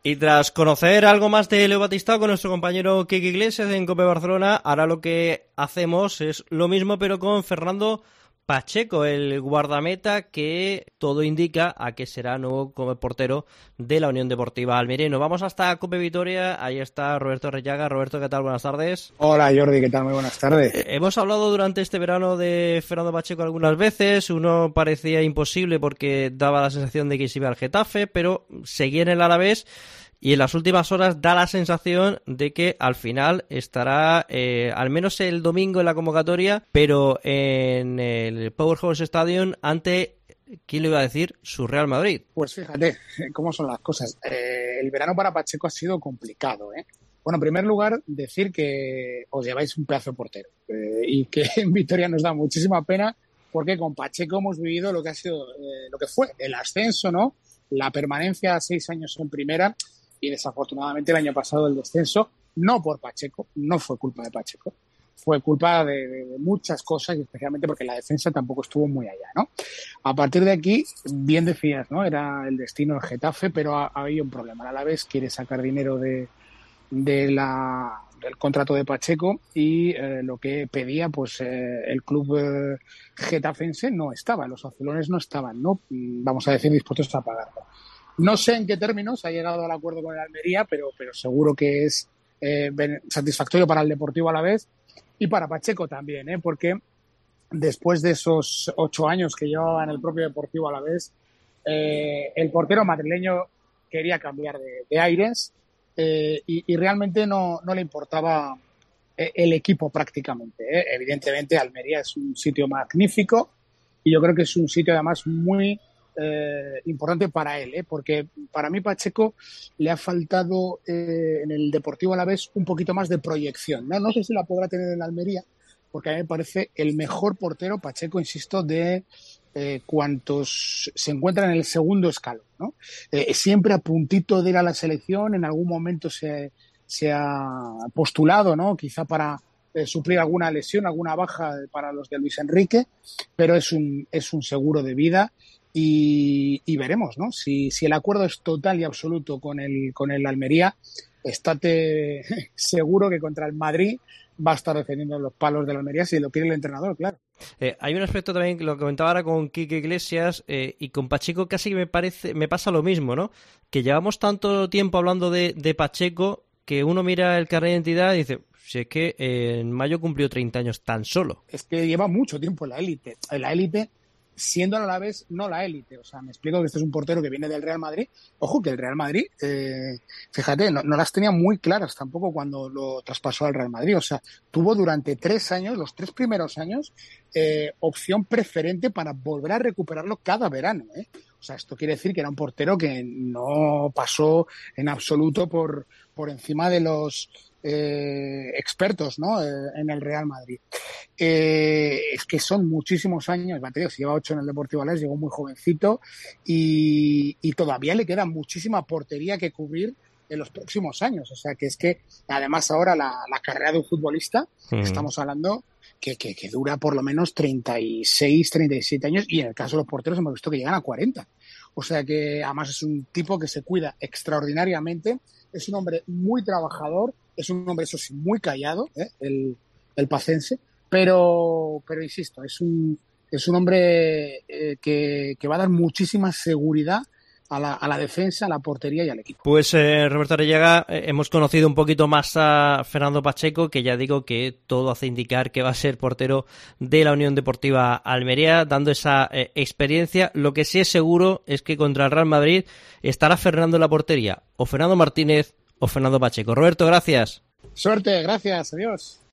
Y tras conocer algo más de Leo Batistao con nuestro compañero Kike Iglesias en COPE Barcelona, ahora lo que hacemos es lo mismo pero con Fernando Pacheco, el guardameta que todo indica a que será nuevo como portero de la Unión Deportiva Almería. Nos vamos hasta COPE Vitoria, ahí está Roberto Rellaga. Roberto, ¿qué tal? Buenas tardes. Hola Jordi, ¿qué tal? Muy buenas tardes. Hemos hablado durante este verano de Fernando Pacheco algunas veces, uno parecía imposible porque daba la sensación de que se iba al Getafe, pero seguía en el Alavés. Y en las últimas horas da la sensación de que al final estará al menos el domingo en la convocatoria, pero en el Powerhouse Stadium ante, ¿quién lo iba a decir?, su Real Madrid. Pues fíjate cómo son las cosas. El verano para Pacheco ha sido complicado, ¿eh? Bueno, en primer lugar, decir que os lleváis un pedazo de portero y que en Vitoria nos da muchísima pena porque con Pacheco hemos vivido lo que ha sido, lo que fue el ascenso, ¿no? La permanencia a 6 años en primera. Y desafortunadamente el año pasado el descenso, no por Pacheco, no fue culpa de Pacheco, fue culpa de muchas cosas y especialmente porque la defensa tampoco estuvo muy allá, ¿no? A partir de aquí, bien decías, ¿no? Era el destino del Getafe, pero había un problema. A la vez quiere sacar dinero del contrato de Pacheco y lo que pedía, pues el club getafense no estaba, los azulones no estaban, ¿no? Vamos a decir, dispuestos a pagarlo. No sé en qué términos ha llegado al acuerdo con el Almería, pero seguro que es satisfactorio para el Deportivo Alavés y para Pacheco también, porque después de esos 8 años que llevaba en el propio Deportivo Alavés, el portero madrileño quería cambiar de aires y realmente no le importaba el equipo prácticamente. Evidentemente Almería es un sitio magnífico y yo creo que es un sitio además muy importante para él, porque para mí Pacheco le ha faltado en el Deportivo Alavés un poquito más de proyección. No sé si la podrá tener en Almería, porque a mí me parece el mejor portero, Pacheco, insisto, de cuantos se encuentran en el segundo escalón, ¿no? Siempre a puntito de ir a la selección, en algún momento se ha postulado, ¿no? Quizá para suplir alguna lesión, alguna baja para los de Luis Enrique, pero es un seguro de vida. Y veremos, ¿no? Si el acuerdo es total y absoluto con el Almería, estate seguro que contra el Madrid va a estar defendiendo los palos del Almería si lo quiere el entrenador, claro. Hay un aspecto también que lo comentaba ahora con Kike Iglesias y con Pacheco casi me pasa lo mismo, ¿no? Que llevamos tanto tiempo hablando de Pacheco que uno mira el carnet de identidad y dice, si es que en mayo cumplió 30 años tan solo. Es que lleva mucho tiempo en la élite, siendo a la vez no la élite. O sea, me explico que este es un portero que viene del Real Madrid. Ojo que el Real Madrid, fíjate, no las tenía muy claras tampoco cuando lo traspasó al Real Madrid. O sea, tuvo durante 3 años, los 3 primeros años, opción preferente para volver a recuperarlo cada verano. O sea, esto quiere decir que era un portero que no pasó en absoluto por encima de los expertos, ¿no? En el Real Madrid. Es que son muchísimos años, Mateo, si lleva 8 en el Deportivo Alavés, llegó muy jovencito y todavía le queda muchísima portería que cubrir en los próximos años. O sea, que es que además ahora la carrera de un futbolista, estamos hablando que dura por lo menos 36, 37 años y en el caso de los porteros hemos visto que llegan a 40. O sea que además es un tipo que se cuida extraordinariamente, es un hombre muy trabajador, es un hombre, eso sí, muy callado, el pacense, pero insisto, es un hombre que va a dar muchísima seguridad a la defensa, a la portería y al equipo. Pues Roberto Arellaga, hemos conocido un poquito más a Fernando Pacheco, que ya digo que todo hace indicar que va a ser portero de la Unión Deportiva Almería, dando esa experiencia. Lo que sí es seguro es que contra el Real Madrid estará Fernando en la portería, o Fernando Martínez o Fernando Pacheco. Roberto, gracias. Suerte, gracias, adiós.